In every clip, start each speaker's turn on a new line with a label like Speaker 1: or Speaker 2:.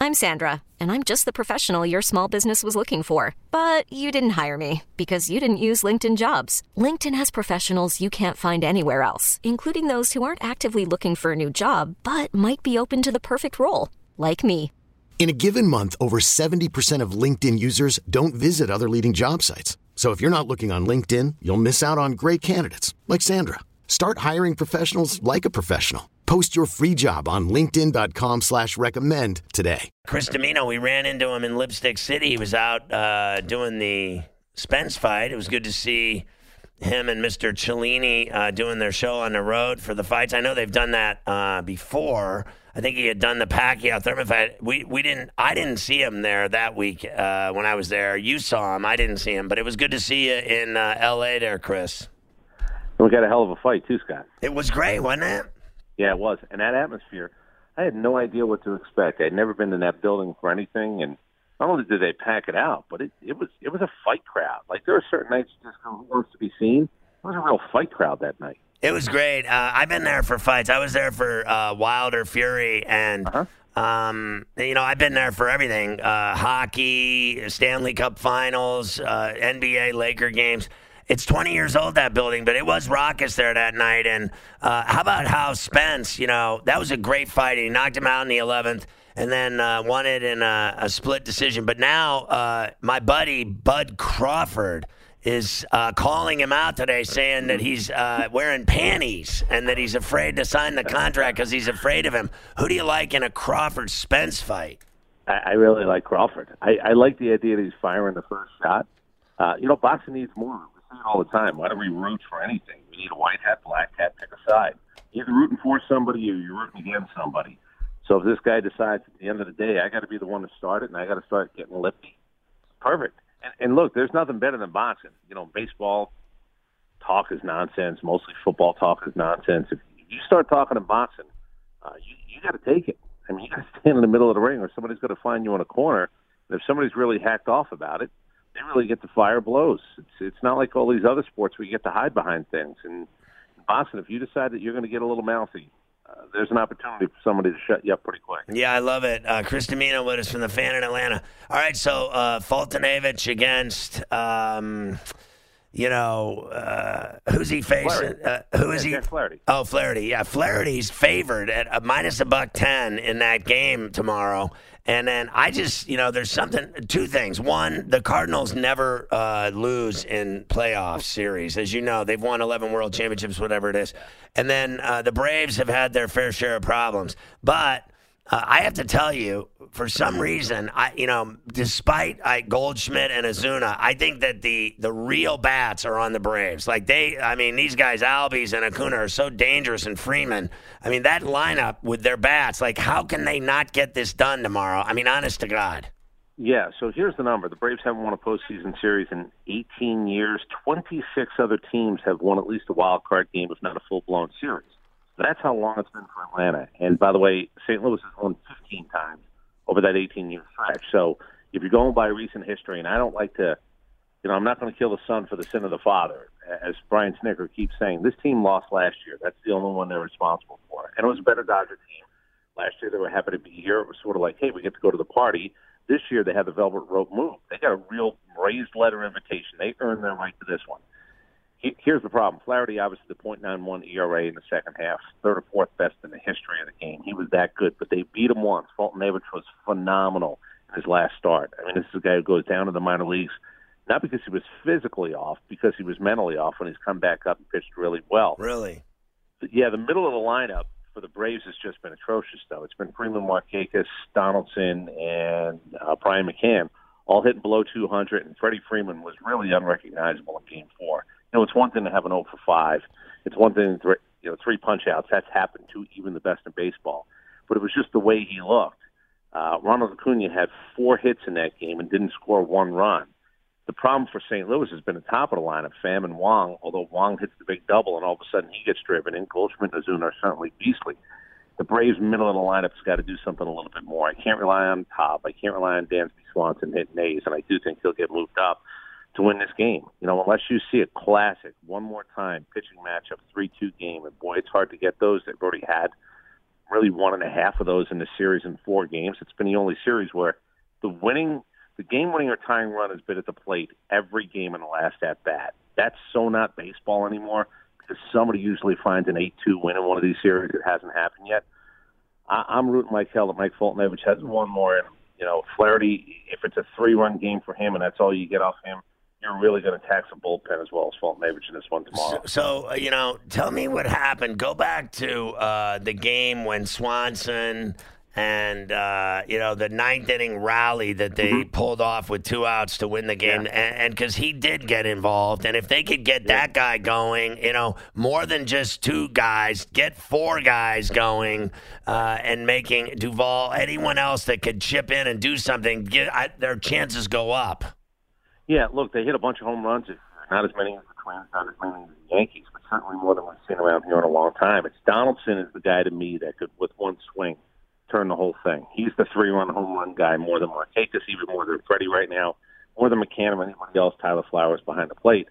Speaker 1: I'm Sandra, and I'm just the professional your small business was looking for. But you didn't hire me because you didn't use LinkedIn Jobs. LinkedIn has professionals you can't find anywhere else, including those who aren't actively looking for a new job, but might be open to the perfect role, like me.
Speaker 2: In a given month, over 70% of LinkedIn users don't visit other leading job sites. So if you're not looking on LinkedIn, you'll miss out on great candidates like Sandra. Start hiring professionals like a professional. Post your free job on linkedin.com/recommend today.
Speaker 3: Chris Domino, we ran into him in Lipstick City. He was out doing the Spence fight. It was good to see him and Mr. Cellini doing their show on the road for the fights. I know they've done that before. I think he had done the Pacquiao Thurman fight. I didn't see him there that week when I was there. You saw him. I didn't see him, but it was good to see you in L.A. there, Chris.
Speaker 4: And we got a hell of a fight too, Scott.
Speaker 3: It was great, wasn't it?
Speaker 4: Yeah, it was. And that atmosphere, I had no idea what to expect. I had never been in that building for anything, and not only did they pack it out, but it was a fight crowd. Like, there are certain nights just who wants to be seen. It was a real fight crowd that night.
Speaker 3: It was great. I've been there for fights. I was there for Wilder Fury, and I've been there for everything: hockey, Stanley Cup Finals, NBA Laker games. It's 20 years old, that building, but it was raucous there that night. And how about how Spence, that was a great fight. He knocked him out in the 11th and then won it in a split decision. But now my buddy Bud Crawford is calling him out today, saying that he's wearing panties and that he's afraid to sign the contract because he's afraid of him. Who do you like in a Crawford-Spence fight?
Speaker 4: I really like Crawford. I like the idea that he's firing the first shot. Boxing needs more. We see it all the time. Why do we root for anything? We need a white hat, black hat, pick a side. You're either rooting for somebody or you're rooting against somebody. So if this guy decides at the end of the day, I got to be the one to start it and I got to start getting lifty, perfect. And look, there's nothing better than boxing. Baseball talk is nonsense. Mostly football talk is nonsense. If you start talking to boxing, you got to take it. I mean, you got to stand in the middle of the ring or somebody's going to find you in a corner. And if somebody's really hacked off about it, they really get to fire blows. It's not like all these other sports where you get to hide behind things. And in boxing, if you decide that you're going to get a little mouthy, there's an opportunity for somebody to shut you up pretty quick.
Speaker 3: Yeah, I love it. Chris Domino with us from the Fan in Atlanta. All right, so Fultonavich against, who's he facing? Who is he?
Speaker 4: Jack Flaherty.
Speaker 3: Oh, Flaherty. Yeah, Flaherty's favored at minus $110 in that game tomorrow. And then I just, there's two things. One, the Cardinals never lose in playoff series. As you know, they've won 11 World Championships, whatever it is. And then the Braves have had their fair share of problems. But I have to tell you, for some reason, despite Goldschmidt and Azuna, I think that the real bats are on the Braves. These guys, Albies and Acuna, are so dangerous, and Freeman. I mean, that lineup with their bats, how can they not get this done tomorrow? I mean, honest to God.
Speaker 4: Yeah, so here's the number. The Braves haven't won a postseason series in 18 years. 26 other teams have won at least a wild card game, if not a full-blown series. That's how long it's been for Atlanta. And by the way, St. Louis has won 15 times over that 18-year stretch. So if you're going by recent history, and I don't like to, I'm not going to kill the son for the sin of the father. As Brian Snicker keeps saying, this team lost last year. That's the only one they're responsible for. And it was a better Dodger team. Last year they were happy to be here. It was sort of like, hey, we get to go to the party. This year they had the velvet rope move. They got a real raised letter invitation. They earned their right to this one. Here's the problem. Flaherty, obviously, the .91 ERA in the second half, third or fourth best in the history of the game. He was that good, but they beat him once. Fultonavich was phenomenal in his last start. I mean, this is a guy who goes down to the minor leagues, not because he was physically off, because he was mentally off when he's come back up and pitched really well.
Speaker 3: Really?
Speaker 4: But yeah, the middle of the lineup for the Braves has just been atrocious, though. It's been Freeman, Markakis, Donaldson, and Brian McCann, all hitting below 200, and Freddie Freeman was really unrecognizable in Game 4. It's one thing to have an 0 for 5. It's one thing, 3 punch-outs. That's happened to even the best in baseball. But it was just the way he looked. Ronald Acuna had 4 hits in that game and didn't score 1 run. The problem for St. Louis has been the top of the lineup, Pham and Wong, although Wong hits the big double and all of a sudden he gets driven in. Goldschmidt and Ozuna are certainly beastly. The Braves' middle of the lineup has got to do something a little bit more. I can't rely on Top. I can't rely on Dansby Swanson hitting A's, and I do think he'll get moved up to win this game. Unless you see a classic, one more time, pitching matchup, 3-2 game, and boy, it's hard to get those. They've already had really 1.5 of those in the series in 4 games. It's been the only series where the game-winning or tying run has been at the plate every game in the last at-bat. That's so not baseball anymore because somebody usually finds an 8-2 win in one of these series. It hasn't happened yet. I'm rooting like hell that Mike Foltynewicz has one more in him. You know, Flaherty, if it's a 3-run game for him and that's all you get off him, you're really going to tax the bullpen as well as Foltynewicz in this one tomorrow.
Speaker 3: So tell me what happened. Go back to the game when Swanson and, the ninth inning rally that they pulled off with 2 outs to win the game. Yeah. And because he did get involved. And if they could get that guy going, more than just 2 guys, get 4 guys going and making Duvall, anyone else that could chip in and do something, their chances go up.
Speaker 4: Yeah, look, they hit a bunch of home runs. Not as many as the Twins, not as many as the Yankees, but certainly more than we've seen around here in a long time. It's Donaldson is the guy to me that could, with one swing, turn the whole thing. He's the 3-run home run guy more than Markakis, even more than Freddie right now, more than McCann or anybody else, Tyler Flowers behind the plate.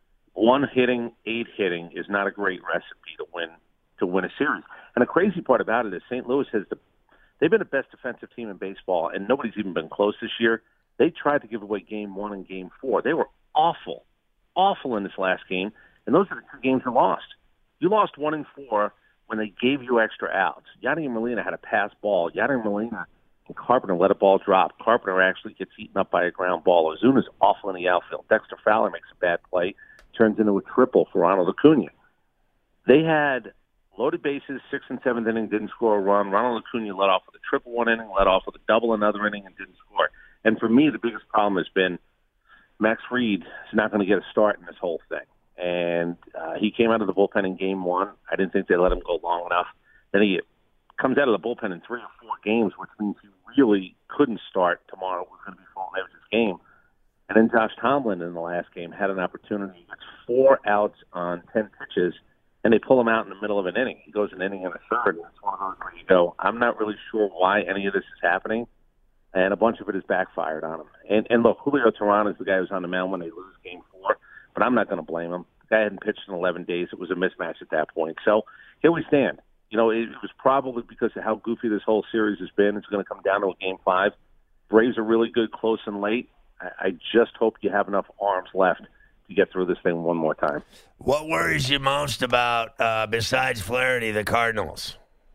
Speaker 4: 1 hitting, 8 hitting is not a great recipe to win a series. And the crazy part about it is St. Louis they've been the best defensive team in baseball, and nobody's even been close this year. They tried to give away Game 1 and Game 4. They were awful in this last game, and those are the 2 games you lost. You lost 1 and 4 when they gave you extra outs. Yadier Molina had a pass ball. Yadier Molina and Carpenter let a ball drop. Carpenter actually gets eaten up by a ground ball. Ozuna's awful in the outfield. Dexter Fowler makes a bad play, turns into a triple for Ronald Acuna. They had loaded bases, 6th and 7th inning, didn't score a run. Ronald Acuna led off with a triple 1 inning, led off with a double another inning, and didn't score. And for me, the biggest problem has been Max Fried is not going to get a start in this whole thing. And he came out of the bullpen in Game 1. I didn't think they let him go long enough. Then he comes out of the bullpen in 3 or 4 games, which means he really couldn't start tomorrow. It was going to be Foltynewicz's game. And then Josh Tomlin in the last game had an opportunity. He gets 4 outs on 10 pitches, and they pull him out in the middle of an inning. He goes an inning and a third, and it's one of those where you go, I'm not really sure why any of this is happening. And a bunch of it has backfired on him. And look, Julio Teheran is the guy who's on the mound when they lose Game 4, but I'm not going to blame him. The guy hadn't pitched in 11 days. It was a mismatch at that point. So here we stand. It was probably because of how goofy this whole series has been. It's going to come down to a Game 5. Braves are really good close and late. I just hope you have enough arms left to get through this thing one more time.
Speaker 3: What worries you most about, besides Flaherty, the Cardinals?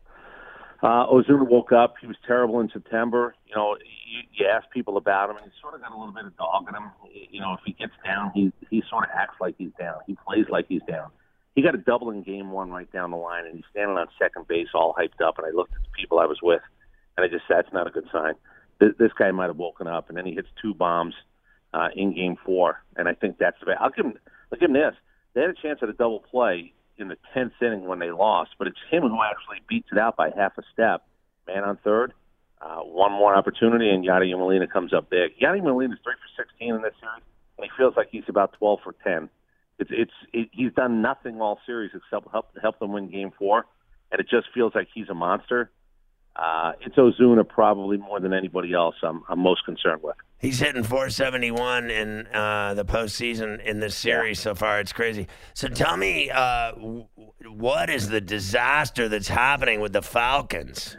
Speaker 4: Ozuna woke up. He was terrible in September. You ask people about him, and he's sort of got a little bit of dog in him. If he gets down, he sort of acts like he's down. He plays like he's down. He got a double in Game 1 right down the line, and he's standing on second base all hyped up, and I looked at the people I was with, and I just said, that's not a good sign. This guy might have woken up, and then he hits 2 bombs in Game 4, and I think that's the best. I'll give him this. They had a chance at a double play in the 10th inning when they lost, but it's him who actually beats it out by half a step. Man on third, one more opportunity, and Yadier Molina comes up big. Yadier Molina is 3 for 16 in this series, and he feels like he's about 12 for 10. He's done nothing all series except help them win Game 4, and it just feels like he's a monster. It's Ozuna probably more than anybody else I'm most concerned with.
Speaker 3: He's hitting .471 in the postseason in this series so far. It's crazy. So tell me, what is the disaster that's happening with the Falcons?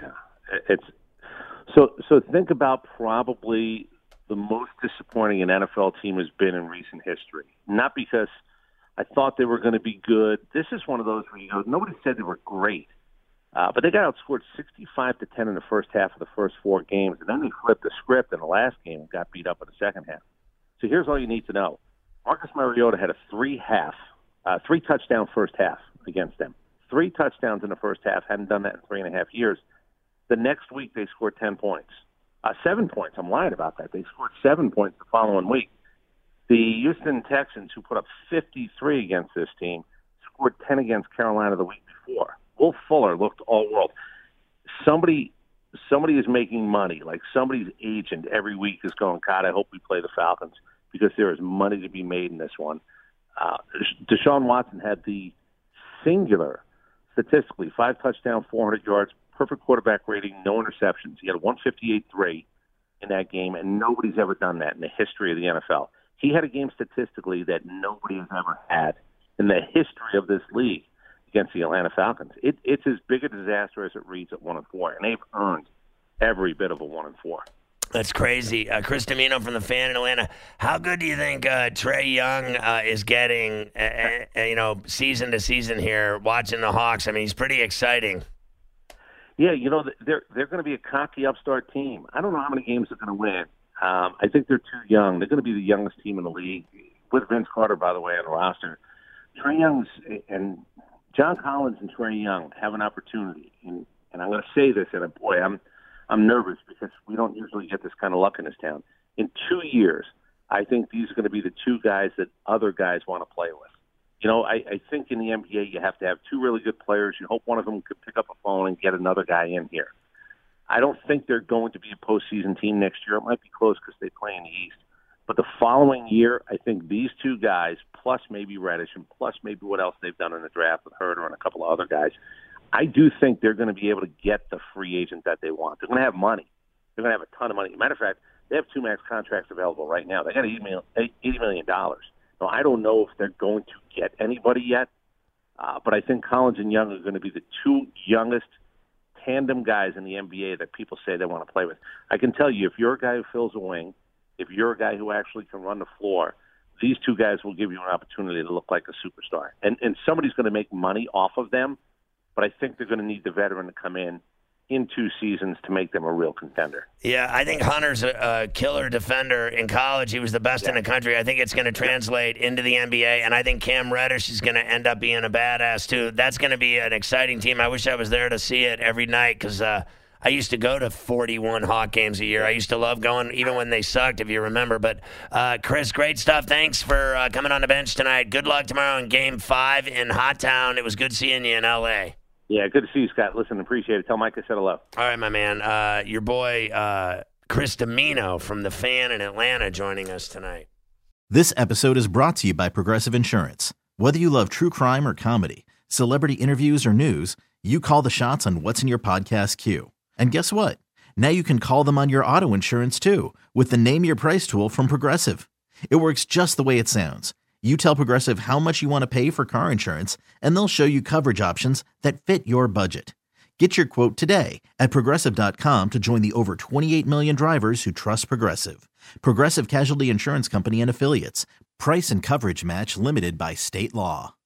Speaker 4: So think about probably the most disappointing an NFL team has been in recent history. Not because I thought they were going to be good. This is one of those where nobody said they were great. But they got outscored 65-10 in the first half of the first 4 games, and then they flipped the script in the last game and got beat up in the second half. So here's all you need to know. Marcus Mariota had a 3-touchdown first half against them. 3 touchdowns in the first half. Hadn't done that in 3.5 years. The next week they scored 10 points. 7 points. I'm lying about that. They scored 7 points the following week. The Houston Texans, who put up 53 against this team, scored 10 against Carolina the week before. Will Fuller looked all world. Somebody is making money. Like somebody's agent every week is going, God, I hope we play the Falcons because there is money to be made in this one. Deshaun Watson had the singular, statistically, 5 touchdowns, 400 yards, perfect quarterback rating, no interceptions. He had a 158.3 in that game, and nobody's ever done that in the history of the NFL. He had a game statistically that nobody has ever had in the history of this league. against the Atlanta Falcons. It's as big a disaster as it reads at 1-4, and they've earned every bit of a 1-4.
Speaker 3: That's crazy. Chris Domino from the Fan in Atlanta. How good do you think Trae Young is getting, season to season here, watching the Hawks? I mean, he's pretty exciting.
Speaker 4: Yeah, they're going to be a cocky upstart team. I don't know how many games they're going to win. I think they're too young. They're going to be the youngest team in the league, with Vince Carter, by the way, on the roster. Trae Young's and John Collins and Trae Young have an opportunity, and I'm going to say this, and boy, I'm nervous because we don't usually get this kind of luck in this town. In 2 years, I think these are going to be the two guys that other guys want to play with. I think in the NBA you have to have two really good players. You hope one of them could pick up a phone and get another guy in here. I don't think they're going to be a postseason team next year. It might be close because they play in the East. But the following year, I think these two guys, plus maybe Reddish and plus maybe what else they've done in the draft with Herter and a couple of other guys, I do think they're going to be able to get the free agent that they want. They're going to have money. They're going to have a ton of money. As a matter of fact, they have two max contracts available right now. They got $80 million. Now, I don't know if they're going to get anybody yet, but I think Collins and Young are going to be the two youngest tandem guys in the NBA that people say they want to play with. I can tell you, if you're a guy who fills a wing, if you're a guy who actually can run the floor, these two guys will give you an opportunity to look like a superstar. And somebody's going to make money off of them, but I think they're going to need the veteran to come in 2 seasons to make them a real contender.
Speaker 3: Yeah, I think Hunter's a killer defender in college. He was the best in the country. I think it's going to translate into the NBA, and I think Cam Reddish is going to end up being a badass, too. That's going to be an exciting team. I wish I was there to see it every night because I used to go to 41 Hawk games a year. I used to love going, even when they sucked, if you remember. But, Chris, great stuff. Thanks for coming on the bench tonight. Good luck tomorrow in Game 5 in Hot Town. It was good seeing you in L.A.
Speaker 4: Yeah, good to see you, Scott. Listen, appreciate it. Tell Mike I said hello.
Speaker 3: All right, my man. Your boy, Chris Domino from the Fan in Atlanta joining us tonight.
Speaker 5: This episode is brought to you by Progressive Insurance. Whether you love true crime or comedy, celebrity interviews or news, you call the shots on what's in your podcast queue. And guess what? Now you can call them on your auto insurance, too, with the Name Your Price tool from Progressive. It works just the way it sounds. You tell Progressive how much you want to pay for car insurance, and they'll show you coverage options that fit your budget. Get your quote today at Progressive.com to join the over 28 million drivers who trust Progressive. Progressive Casualty Insurance Company and Affiliates. Price and coverage match limited by state law.